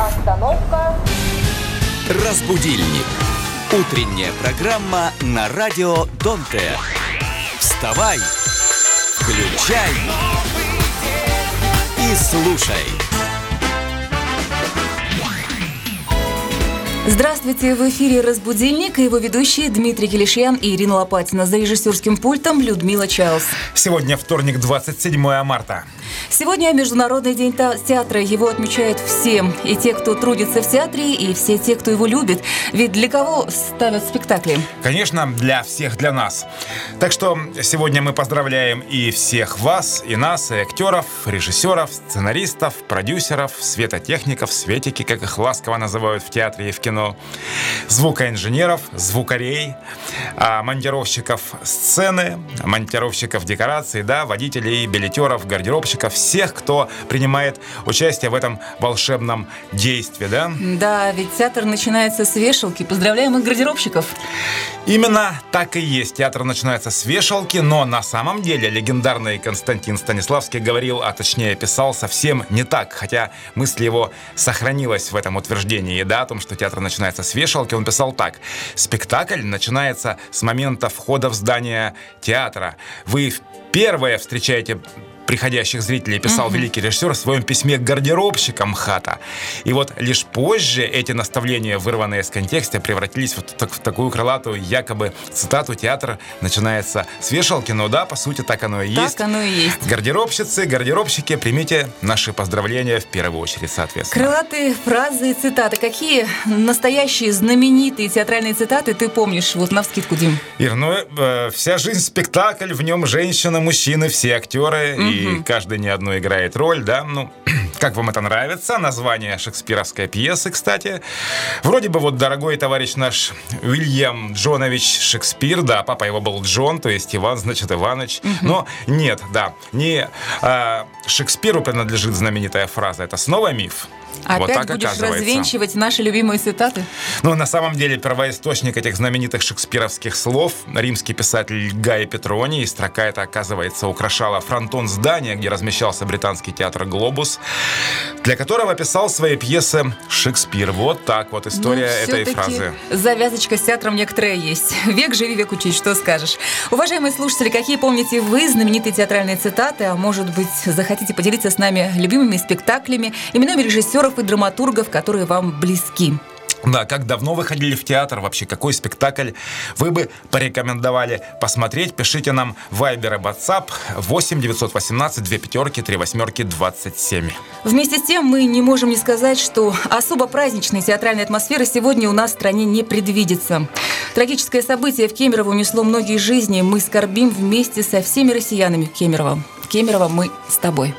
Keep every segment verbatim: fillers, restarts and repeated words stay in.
Остановка. Разбудильник. Утренняя программа на радио Донте. Вставай, включай и слушай. Здравствуйте, в эфире «Разбудильник» и его ведущие Дмитрий Килишьян и Ирина Лопатина. За режиссерским пультом Людмила Чайлс. Сегодня вторник, двадцать седьмое марта. Сегодня Международный день театра. Его отмечают все. И те, кто трудится в театре, и все те, кто его любит. Ведь для кого ставят спектакли? Конечно, для всех, для нас. Так что сегодня мы поздравляем и всех вас, и нас, и актеров, режиссеров, сценаристов, продюсеров, светотехников, светики, как их ласково называют в театре и в кино, звукоинженеров, звукарей, монтировщиков сцены, монтировщиков декораций, да, водителей, билетеров, гардеробщиков, всех, кто принимает участие в этом волшебном действии, да? Да, ведь театр начинается с вешалки. Поздравляем их, гардеробщиков. Именно так и есть. Театр начинается с вешалки, но на самом деле легендарный Константин Станиславский говорил, а точнее писал совсем не так, хотя мысль его сохранилась в этом утверждении, да, о том, что театр начинается с вешалки. Он писал так: спектакль начинается с момента входа в здание театра. Вы первое встречаете приходящих зрителей, писал uh-huh. великий режиссер в своем письме к гардеробщикам МХАТа. И вот лишь позже эти наставления, вырванные из контекста, превратились вот в такую крылатую якобы цитату: театр начинается с вешалки. Но да, по сути, так оно и есть. Так оно и есть. Гардеробщицы, гардеробщики, примите наши поздравления в первую очередь, соответственно. Крылатые фразы и цитаты. Какие настоящие знаменитые театральные цитаты ты помнишь? Вот навскидку, Дим. Ир, ну, э, вся жизнь спектакль, в нем женщина, мужчины, все актеры, mm-hmm. и И каждый не одну играет роль, да? Ну, как вам это нравится? Название шекспировской пьесы, кстати. Вроде бы вот дорогой товарищ наш Уильям Джонович Шекспир, да, папа его был Джон, то есть Иван, значит, Иваныч. Угу. Но нет, да, не а, Шекспиру принадлежит знаменитая фраза. Это снова миф. Опять вот так будешь оказывается. развенчивать наши любимые цитаты? Ну, на самом деле, первоисточник этих знаменитых шекспировских слов — римский писатель Гай Петроний. И строка эта, оказывается, украшала фронтон здания, где размещался британский театр «Глобус», для которого писал свои пьесы Шекспир. Вот так вот история ну, этой фразы. Завязочка с театром некоторая есть. Век живи, век учись, что скажешь. Уважаемые слушатели, какие помните вы знаменитые театральные цитаты? А может быть, захотите поделиться с нами любимыми спектаклями, именами режиссеров и драматургов, которые вам близки? Да, как давно вы ходили в театр? Вообще, какой спектакль вы бы порекомендовали посмотреть? Пишите нам в Viber и WhatsApp восемь девятьсот восемнадцать две пятерки три восьмерки двадцать семь. Вместе с тем мы не можем не сказать, что особо праздничной театральной атмосферы сегодня у нас в стране не предвидится. Трагическое событие в Кемерово унесло многие жизни. Мы скорбим вместе со всеми россиянами в Кемерово. Кемерово, мы с тобой.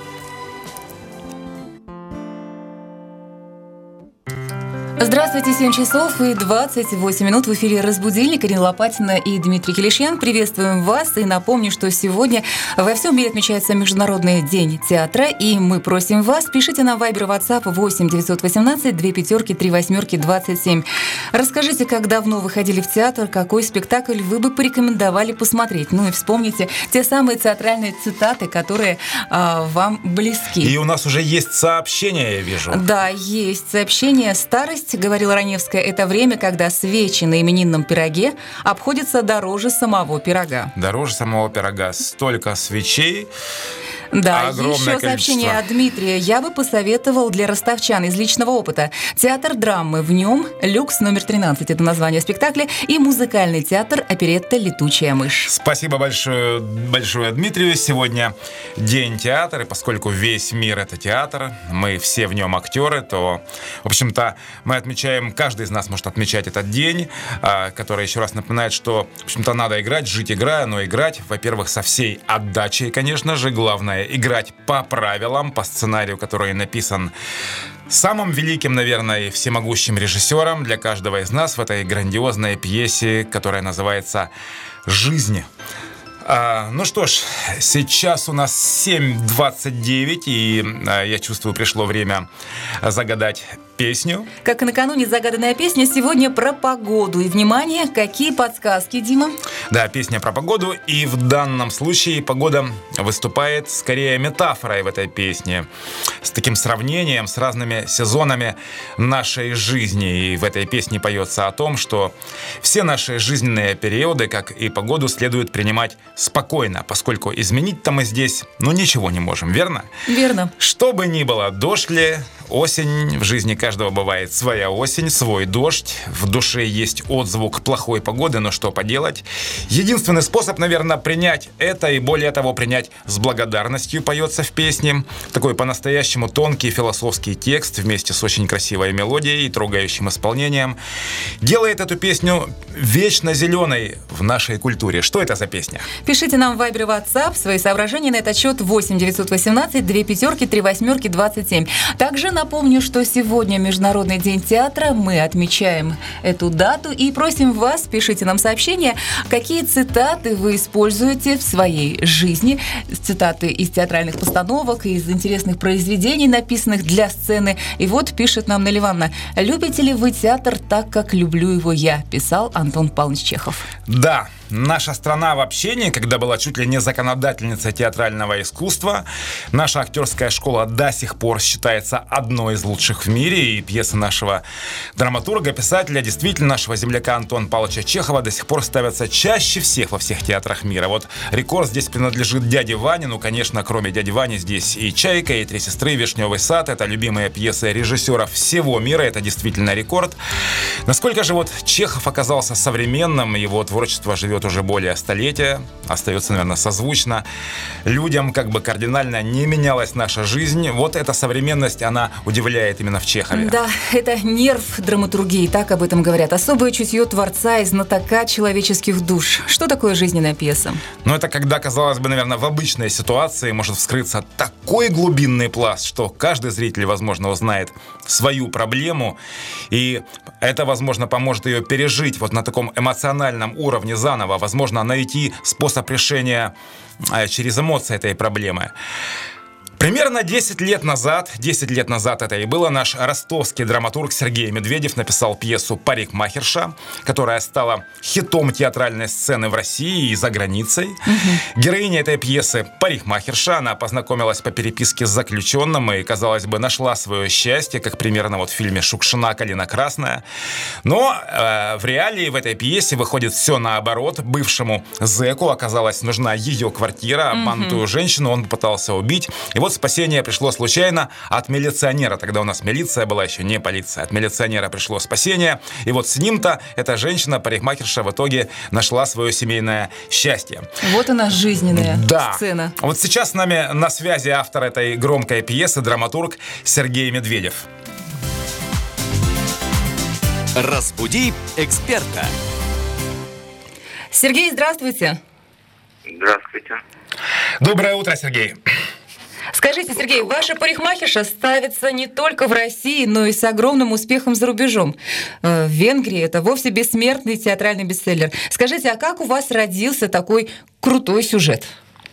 Здравствуйте, семь часов и двадцать восемь минут. В эфире «Разбудильник». Ирина Лопатина и Дмитрий Килишьян. Приветствуем вас и напомню, что сегодня во всем мире отмечается Международный день театра. И мы просим вас, пишите нам в Viber и WhatsApp восемь девятьсот восемнадцать две пятерки три восьмерки двадцать семь. Расскажите, как давно вы ходили в театр, какой спектакль вы бы порекомендовали посмотреть. Ну и вспомните те самые театральные цитаты, которые а, вам близки. И у нас уже есть сообщение, я вижу. Да, есть сообщение. Старость, говорила Раневская, это время, когда свечи на именинном пироге обходятся дороже самого пирога. Дороже самого пирога. Столько свечей. Да, огромное еще количество. Сообщение от Дмитрия. Я бы посоветовал для ростовчан из личного опыта театр драмы. В нем «Люкс номер тринадцать» — это название спектакля, и музыкальный театр оперетта «Летучая мышь». Спасибо большое, большое Дмитрию. Сегодня день театра, и поскольку весь мир — это театр, мы все в нем актеры, то, в общем-то, мы отмечаем, каждый из нас может отмечать этот день, который еще раз напоминает, что, в общем-то, надо играть, жить играя, но играть, во-первых, со всей отдачей, конечно же, главное — играть по правилам, по сценарию, который написан самым великим, наверное, и всемогущим режиссером для каждого из нас в этой грандиозной пьесе, которая называется «Жизнь». А, ну что ж, сейчас у нас семь двадцать девять, и а, я чувствую, пришло время загадать песню. Как и накануне загаданная песня, сегодня про погоду. И, внимание, какие подсказки, Дима? Да, песня про погоду, и в данном случае погода выступает скорее метафорой в этой песне, с таким сравнением с разными сезонами нашей жизни. И в этой песне поется о том, что все наши жизненные периоды, как и погоду, следует принимать спокойно, поскольку изменить-то мы здесь, ну, ничего не можем, верно? Верно. Что бы ни было, дождь ли, осень, в жизни каждого бывает своя осень, свой дождь, в душе есть отзвук плохой погоды, но что поделать? Единственный способ, наверное, принять это, и более того, принять с благодарностью, поется в песне. Такой по-настоящему тонкий философский текст вместе с очень красивой мелодией и трогающим исполнением делает эту песню вечно зеленой в нашей культуре. Что это за песня? Пишите нам в Viber и WhatsApp свои соображения на этот счет восемь девятьсот восемнадцать две пятерки три восьмерки двадцать семь. Также напомню, что сегодня Международный день театра. Мы отмечаем эту дату и просим вас, пишите нам сообщения, какие цитаты вы используете в своей жизни. Цитаты из театральных постановок, из интересных произведений, написанных для сцены. И вот пишет нам Нелли Ивановна: «Любите ли вы театр так, как люблю его я?» Писал Антон Павлович Чехов. Да. Наша страна в общении, когда была чуть ли не законодательницей театрального искусства, наша актерская школа до сих пор считается одной из лучших в мире, и пьесы нашего драматурга, писателя, действительно нашего земляка Антона Павловича Чехова до сих пор ставятся чаще всех во всех театрах мира. Вот рекорд здесь принадлежит дяде Ване, ну, конечно, кроме дяди Вани здесь и «Чайка», и «Три сестры», «Вишневый сад», это любимые пьесы режиссеров всего мира, это действительно рекорд. Насколько же вот Чехов оказался современным, его творчество живет уже более столетия, остается, наверное, созвучно людям, как бы кардинально не менялась наша жизнь. Вот эта современность, она удивляет именно в Чехове. Да, это нерв драматургии, так об этом говорят. Особое чутье творца и знатока человеческих душ. Что такое жизненная пьеса? Ну, это когда, казалось бы, наверное, в обычной ситуации может вскрыться такой глубинный пласт, что каждый зритель, возможно, узнает свою проблему, и это, возможно, поможет ее пережить вот на таком эмоциональном уровне заново, возможно, найти способ решения через эмоции этой проблемы. Примерно десять лет назад, десять лет назад это и было, наш ростовский драматург Сергей Медведев написал пьесу «Парикмахерша», которая стала хитом театральной сцены в России и за границей. Угу. Героиня этой пьесы парикмахерша, она познакомилась по переписке с заключенным и, казалось бы, нашла свое счастье, как примерно вот в фильме «Шукшина. Калина красная». Но э, в реалии в этой пьесе выходит все наоборот. Бывшему зэку оказалась нужна ее квартира, обманутую угу. женщину он попытался убить. И вот спасение пришло случайно от милиционера. Тогда у нас милиция была, еще не полиция. От милиционера пришло спасение. И вот с ним-то эта женщина-парикмахерша в итоге нашла свое семейное счастье. Вот она, жизненная да. сцена. Вот сейчас с нами на связи автор этой громкой пьесы, драматург Сергей Медведев. Разбуди эксперта. Сергей, здравствуйте. Здравствуйте. Доброе утро, Сергей. Скажите, Сергей, ваша парикмахерша ставится не только в России, но и с огромным успехом за рубежом. В Венгрии это вовсе бессмертный театральный бестселлер. Скажите, а как у вас родился такой крутой сюжет?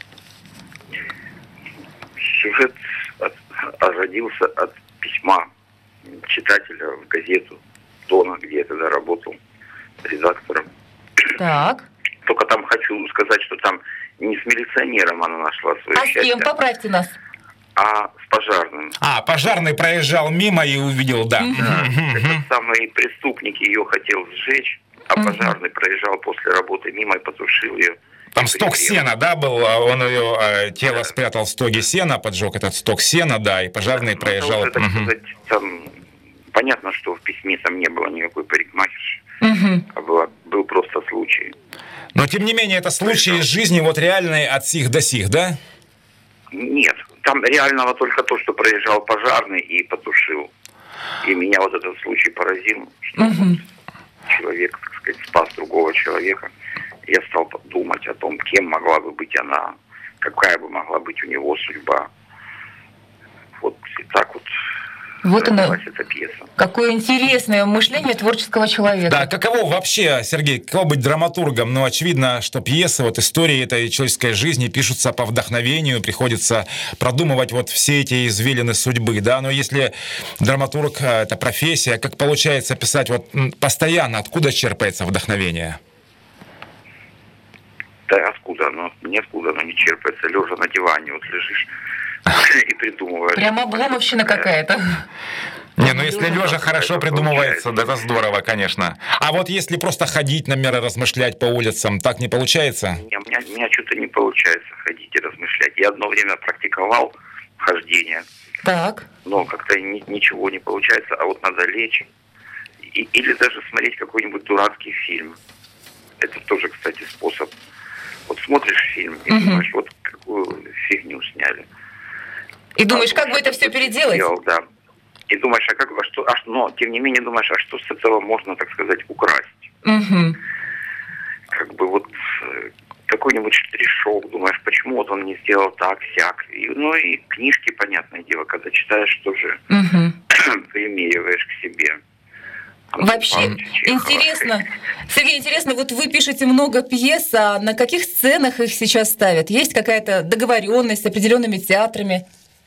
Сюжет от, родился от письма читателя в газету «Дона», где я тогда работал редактором. Так. Только там хочу сказать, что там не с милиционером она нашла свое а счастье. А с кем? Поправьте нас. А с пожарным. А, пожарный проезжал мимо и увидел, да. Да. Этот самый преступник ее хотел сжечь, а пожарный проезжал после работы мимо и потушил ее. Там сток сена, да, был? Он ее э, тело да. спрятал в стоге сена, поджег этот сток сена, да, и пожарный да, проезжал. Ну, это, угу. сказать, там, понятно, что в письме там не было никакой парикмахерши, угу. а было, был просто случай. Но, тем не менее, это случай из жизни вот реальной от сих до сих, да? Нет, там реального только то, что проезжал пожарный и потушил. И меня вот этот случай поразил, что угу. вот человек, так сказать, спас другого человека. Я стал думать о том, кем могла бы быть она, какая бы могла быть у него судьба. Вот и так вот Вот оно. эта пьеса. Какое интересное мышление творческого человека. Да, каково вообще, Сергей, каково быть драматургом? Ну, очевидно, что пьесы, вот истории этой человеческой жизни пишутся по вдохновению, приходится продумывать вот все эти извилины судьбы, да, но если драматург — это профессия, как получается писать вот постоянно, откуда черпается вдохновение? Да откуда оно? Ниоткуда оно не черпается. Лежа на диване, вот лежишь и придумываешь. Прямо обломовщина какая-то. Не, ну если лежа хорошо придумывается, да, это здорово, конечно. А вот если просто ходить, например, размышлять по улицам, так не получается? Не, у меня, у меня что-то не получается ходить и размышлять. Я одно время практиковал хождение. Так. Но как-то ни, ничего не получается, а вот надо лечь. И, или даже смотреть какой-нибудь дурацкий фильм. Это тоже, кстати, способ. Вот смотришь фильм и угу. думаешь, вот какую фигню сняли. И думаешь, а, как бы это все переделать? Сделал, да. И думаешь, а как, а что, а, но тем не менее думаешь, а что с этого можно, так сказать, украсть? Угу. Как бы вот какой-нибудь штришок, думаешь, почему вот он не сделал так, сяк. И, ну и книжки, понятное дело, когда читаешь, тоже угу. примериваешь к себе. Вообще интересно, Сергей, интересно, вот вы пишете много пьес, а на каких сценах их сейчас ставят? Есть какая-то договоренность с определенными театрами?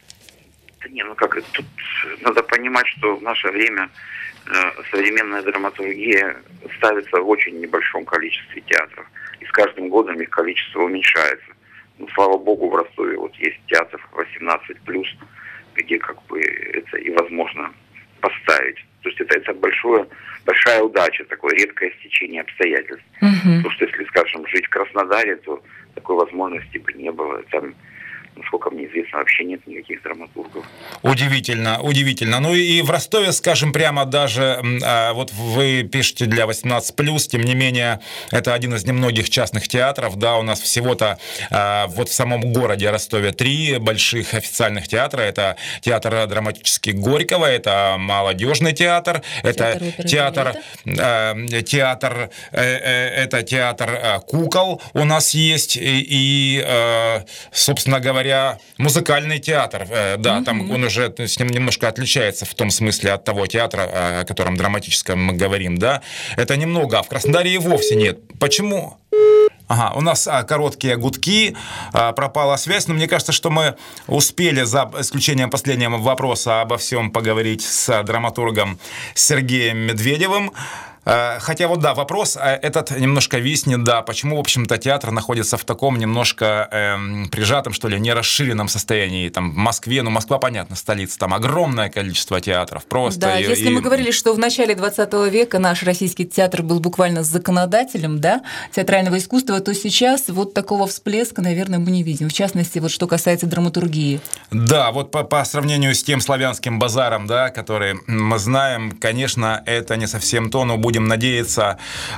Да не, ну как, тут надо понимать, что в наше время э, современная драматургия ставится в очень небольшом количестве театров. И с каждым годом их количество уменьшается. Ну, слава богу, в Ростове вот есть театр восемнадцать плюс, где как бы это и возможно поставить. То есть это, это большое, большая удача, такое редкое стечение обстоятельств. Uh-huh. Потому что если, скажем, жить в Краснодаре, то такой возможности бы не было. Там, насколько мне известно, вообще нет никаких драматургов. Удивительно, удивительно. Ну и в Ростове, скажем прямо, даже вот вы пишете для восемнадцать плюс, тем не менее, это один из немногих частных театров, да, у нас всего-то вот в самом городе Ростове три больших официальных театра. Это театр драматический Горького, это молодежный театр, это театр, театр, театр, это театр кукол у нас есть, и, собственно говоря, музыкальный театр, да, mm-hmm. там он уже с ним немножко отличается в том смысле от того театра, о котором драматическом мы говорим, да, это немного, а в Краснодаре и вовсе нет. Почему? Ага, у нас а, короткие гудки, а, пропала связь, но мне кажется, что мы успели, за исключением последнего вопроса, обо всем поговорить с драматургом Сергеем Медведевым. Хотя вот да, вопрос этот немножко виснет, да, почему, в общем-то, театр находится в таком немножко э, прижатом, что ли, не расширенном состоянии, там, в Москве, ну, Москва, понятно, столица, там огромное количество театров, просто. Да, и, если и... мы говорили, что в начале двадцатого века наш российский театр был буквально законодателем, да, театрального искусства, то сейчас вот такого всплеска, наверное, мы не видим, в частности, вот что касается драматургии. Да, вот по, по сравнению с тем славянским базаром, да, который мы знаем, конечно, это не совсем то, но будем надеяться,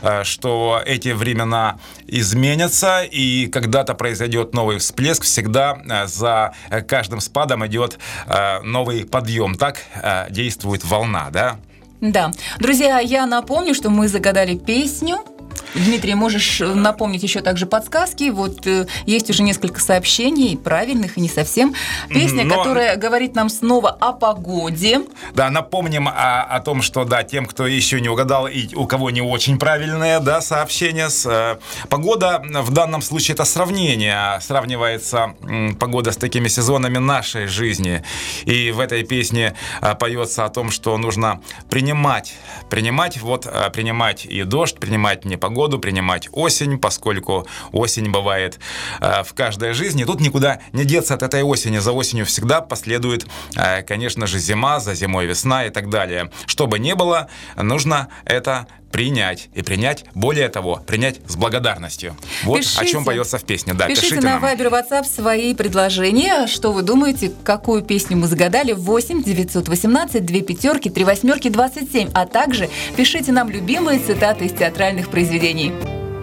что эти времена изменятся, и когда-то произойдет новый всплеск. Всегда за каждым спадом идет новый подъем. Так действует волна, да? Да. Друзья, я напомню, что мы загадали песню. Дмитрий, можешь напомнить еще также подсказки? Вот э, есть уже несколько сообщений, правильных и не совсем. Песня, Но... которая говорит нам снова о погоде. Да, напомним о, о том, что да, тем, кто еще не угадал и у кого не очень правильное, да, сообщение. С, э, погода в данном случае это сравнение. Сравнивается э, погода с такими сезонами нашей жизни. И в этой песне э, поется о том, что нужно принимать, принимать, вот, э, принимать и дождь, принимать непогоду, принимать осень, поскольку осень бывает э, в каждой жизни. Тут никуда не деться от этой осени. За осенью всегда последует, э, конечно же, зима, за зимой весна и так далее. Что бы ни было, нужно это принять. И принять, более того, принять с благодарностью. Вот пишите, о чем поется в песне. Да, пишите, пишите на Viber, WhatsApp свои предложения. Что вы думаете, какую песню мы загадали? восемь девятьсот восемнадцать две пятерки три восьмерки двадцать семь. А также пишите нам любимые цитаты из театральных произведений.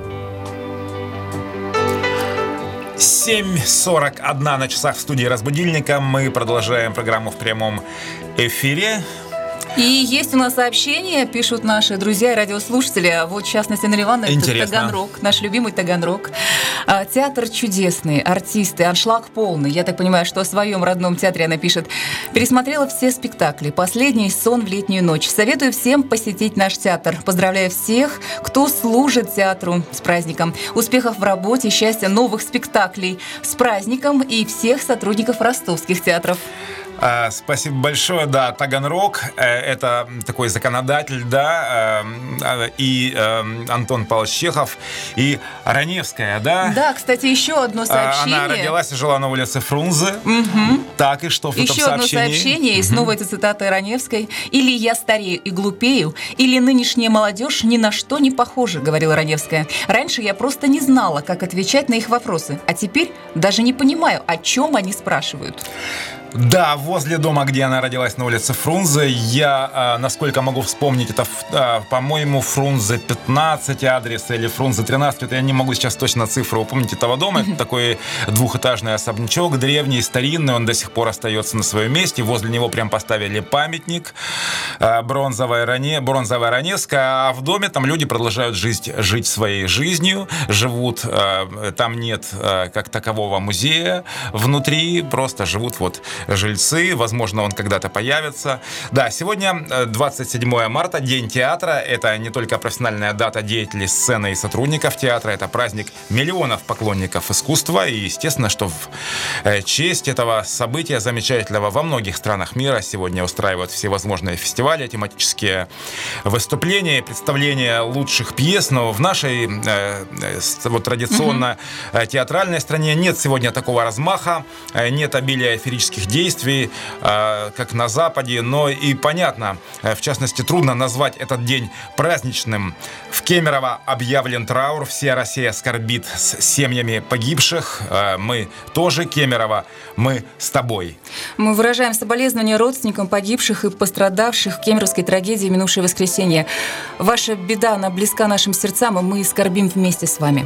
семь сорок один на часах в студии «Разбудильника». Мы продолжаем программу в прямом эфире. И есть у нас сообщения, пишут наши друзья и радиослушатели. Вот, в частности, Наливан, это Таганрог, наш любимый Таганрог. А, театр чудесный, артисты, аншлаг полный. Я так понимаю, что о своем родном театре она пишет. Пересмотрела все спектакли. Последний сон в летнюю ночь. Советую всем посетить наш театр. Поздравляю всех, кто служит театру, с праздником. Успехов в работе, счастья, новых спектаклей. С праздником и всех сотрудников ростовских театров. А, спасибо большое. Да, Таганрог – это такой законодатель, да, и Антон Павлович Чехов, и Раневская, да? Да, кстати, еще одно сообщение. Она родилась и жила на улице Фрунзе. Угу. Так, и что в еще этом сообщении? Еще одно сообщение, и снова это цитата Раневской. «Или я старею и глупею, или нынешняя молодежь ни на что не похожа», — говорила Раневская. «Раньше я просто не знала, как отвечать на их вопросы, а теперь даже не понимаю, о чем они спрашивают». Да, возле дома, где она родилась, на улице Фрунзе, я, насколько могу вспомнить, это, по-моему, Фрунзе пятнадцать адрес или Фрунзе тринадцать, это я не могу сейчас точно цифру упомнить этого дома. Это такой двухэтажный особнячок, древний, старинный, он до сих пор остается на своем месте. Возле него прям поставили памятник, бронзовая, Ране, бронзовая Раневская, а в доме там люди продолжают жить, жить своей жизнью, живут, там нет как такового музея внутри, просто живут вот жильцы, возможно, он когда-то появится. Да, сегодня двадцать седьмое марта, День театра. Это не только профессиональная дата деятелей сцены и сотрудников театра, это праздник миллионов поклонников искусства. И естественно, что в честь этого события замечательного во многих странах мира сегодня устраивают всевозможные фестивали, тематические выступления, представления лучших пьес. Но в нашей вот, традиционно mm-hmm. театральной стране нет сегодня такого размаха, нет обилия эфирических действий, как на Западе, но и понятно, в частности, трудно назвать этот день праздничным. В Кемерово объявлен траур, вся Россия скорбит с семьями погибших. Мы тоже, Кемерово, мы с тобой. Мы выражаем соболезнования родственникам погибших и пострадавших в кемеровской трагедии в минувшее воскресенье. Ваша беда, она близка нашим сердцам, и мы скорбим вместе с вами.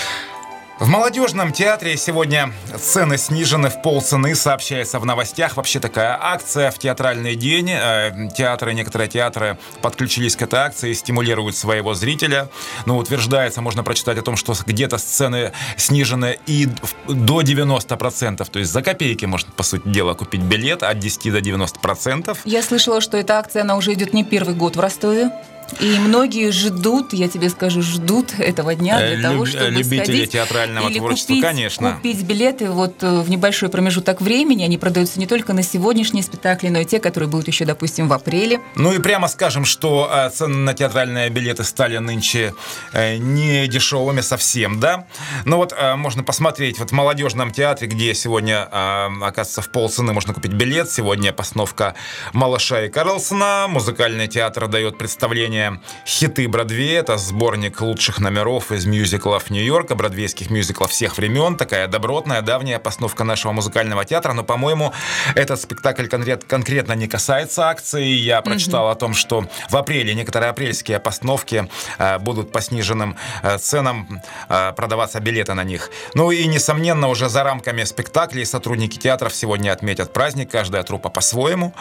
В молодежном театре сегодня цены снижены в полцены, сообщается в новостях. Вообще такая акция в театральный день. Театры, некоторые театры подключились к этой акции, стимулируют своего зрителя. Но утверждается, можно прочитать о том, что где-то цены снижены и до девяноста процентов. То есть за копейки можно, по сути дела, купить билет от десяти до девяноста процентов. Я слышала, что эта акция, она уже идет не первый год в Ростове. И многие ждут, я тебе скажу, ждут этого дня для Люб, того, чтобы любители сходить театрального или творчества, купить, конечно. купить билеты вот в небольшой промежуток времени. Они продаются не только на сегодняшние спектакли, но и те, которые будут еще, допустим, в апреле. Ну и прямо скажем, что цены на театральные билеты стали нынче не дешевыми совсем, да? Но вот можно посмотреть вот в молодежном театре, где сегодня, оказывается, в полцены можно купить билет. Сегодня постановка «Малыша и Карлсона». Музыкальный театр дает представление «Хиты Бродвея». Это сборник лучших номеров из мюзиклов Нью-Йорка, бродвейских мюзиклов всех времен. Такая добротная, давняя постановка нашего музыкального театра. Но, по-моему, этот спектакль конкрет, конкретно не касается акции. Я прочитал mm-hmm. о том, что в апреле некоторые апрельские постановки э, будут по сниженным э, ценам э, продаваться билеты на них. Ну и, несомненно, уже за рамками спектаклей сотрудники театров сегодня отметят праздник. Каждая труппа по-своему.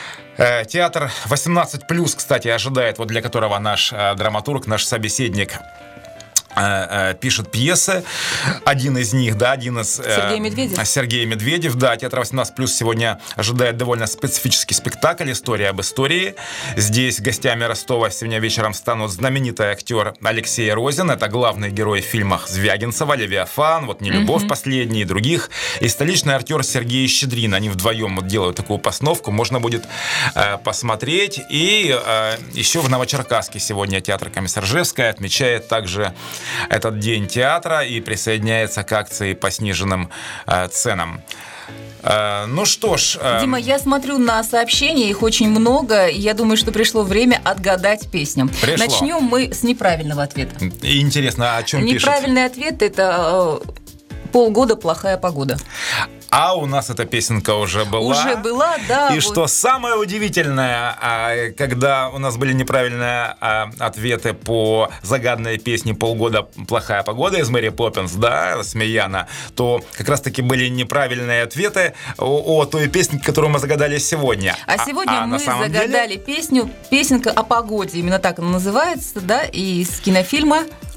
Театр восемнадцать плюс, кстати, ожидает, вот для которого наш э, драматург, наш собеседник пишет пьесы. Один из них, да, один из... Сергей Медведев. Сергей Медведев, да. Театр восемнадцать плюс сегодня ожидает довольно специфический спектакль «История об истории». Здесь гостями Ростова сегодня вечером станут знаменитый актер Алексей Розин. Это главный герой в фильмах Звягинцева, «Левиафан», вот «Нелюбовь» mm-hmm. последний и других. И столичный актер Сергей Щедрин. Они вдвоем вот делают такую постановку. Можно будет э, посмотреть. И э, еще в Новочеркасске сегодня театр Комиссаржевская отмечает также этот день театра и присоединяется к акции по сниженным э, ценам. Э, ну что ж... Э... Дима, я смотрю на сообщения, их очень много, и я думаю, что пришло время отгадать песню. Пришло. Начнем мы с неправильного ответа. И интересно, о чем пишут? Неправильный ответ – это э, полгода плохая погода. А у нас эта песенка уже была. Уже была, да. И вот. что самое удивительное, когда у нас были неправильные ответы по загаданной песне «Полгода плохая погода» из Мэри Поппинс, да, Смеяна, то как раз-таки были неправильные ответы о, о той песне, которую мы загадали сегодня. А, а сегодня а мы загадали деле... песню, песенка о погоде, именно так она называется, да, из кинофильма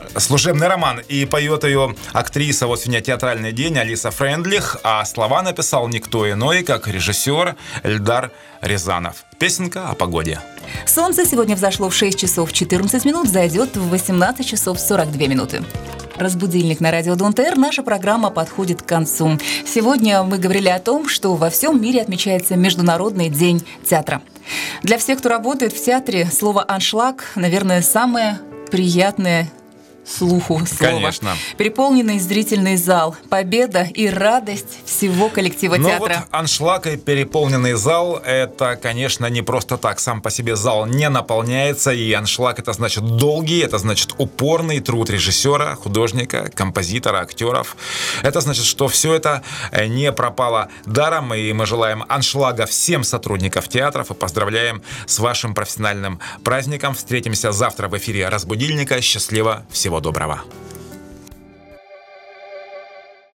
служебный роман. И поет ее актриса вот сегодня «Театральный день» Алиса Френдлих, а слова написал никто иной, как режиссер Эльдар Рязанов. Песенка о погоде. Солнце сегодня взошло в шесть часов четырнадцать минут, зайдет в восемнадцать часов сорок две минуты. Разбудильник на радио ДонТР. Наша программа подходит к концу. Сегодня мы говорили о том, что во всем мире отмечается Международный день театра. Для всех, кто работает в театре, слово «аншлаг», наверное, самое приятное слуху слова. Конечно. Переполненный зрительный зал, победа и радость всего коллектива Но театра. вот аншлаг и переполненный зал, это, конечно, не просто так. Сам по себе зал не наполняется, и аншлаг — это значит долгий, это значит упорный труд режиссера, художника, композитора, актеров. Это значит, что все это не пропало даром, и мы желаем аншлага всем сотрудникам театров и поздравляем с вашим профессиональным праздником. Встретимся завтра в эфире «Разбудильника». Счастливо, всего доброго.